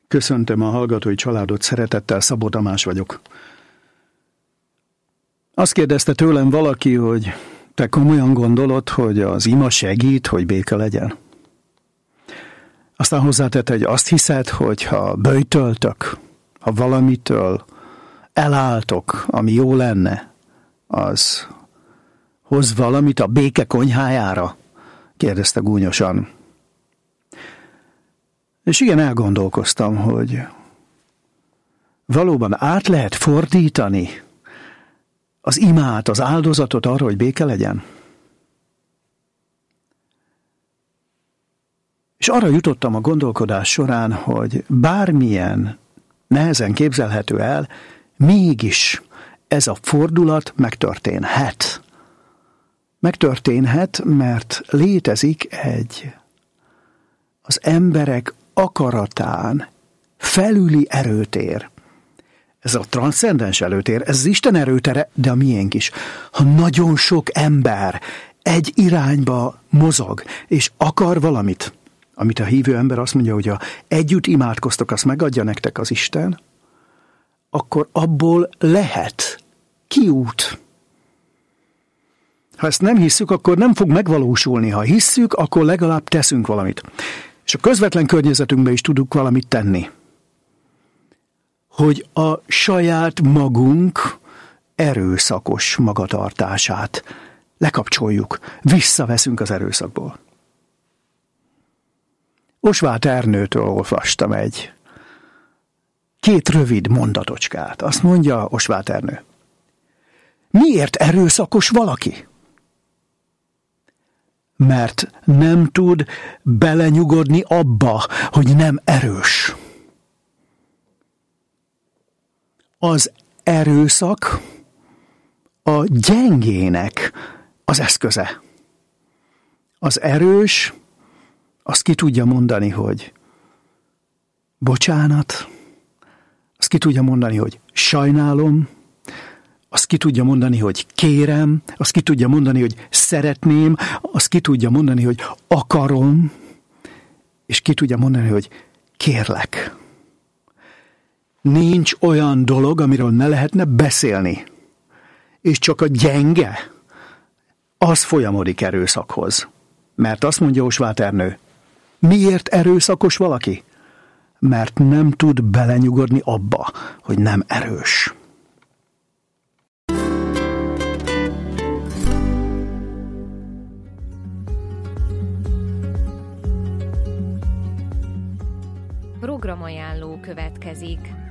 Köszöntöm a hallgatói családot szeretettel, Szabó Tamás vagyok. Azt kérdezte tőlem valaki, hogy te komolyan gondolod, hogy az ima segít, hogy béke legyen? Aztán hozzátette, hogy azt hiszed, hogy ha böjtöltök, ha valamitől elálltok, ami jó lenne, az hoz valamit a béke konyhájára? Kérdezte gúnyosan. És igen, elgondolkoztam, hogy valóban át lehet fordítani az imát, az áldozatot arra, hogy béke legyen? És arra jutottam a gondolkodás során, hogy bármilyen nehezen képzelhető el, mégis ez a fordulat megtörténhet. Megtörténhet, mert létezik az emberek akaratán felüli erőtér. Ez a transzcendens erőtér, ez az Isten erőtere, de a miénk is. Ha nagyon sok ember egy irányba mozog, és akar valamit, amit a hívő ember azt mondja, hogy ha együtt imádkoztok, azt megadja nektek az Isten, akkor abból lehet kiút. Ha ezt nem hisszük, akkor nem fog megvalósulni. Ha hisszük, akkor legalább teszünk valamit. És a közvetlen környezetünkben is tudunk valamit tenni. Hogy a saját magunk erőszakos magatartását lekapcsoljuk, visszaveszünk az erőszakból. Osváth Ernőtől olvastam két rövid mondatocskát. Azt mondja Osváth Ernő: miért erőszakos valaki? Mert nem tud belenyugodni abba, hogy nem erős. Az erőszak a gyengének az eszköze. Az erős azt ki tudja mondani, hogy bocsánat, azt ki tudja mondani, hogy sajnálom, azt ki tudja mondani, hogy kérem, azt ki tudja mondani, hogy szeretném, azt ki tudja mondani, hogy akarom, és ki tudja mondani, hogy kérlek. Nincs olyan dolog, amiről ne lehetne beszélni. És csak a gyenge, az folyamodik erőszakhoz. Mert azt mondja Osváth Ernő, miért erőszakos valaki? Mert nem tud belenyugodni abba, hogy nem erős. Programajánló következik.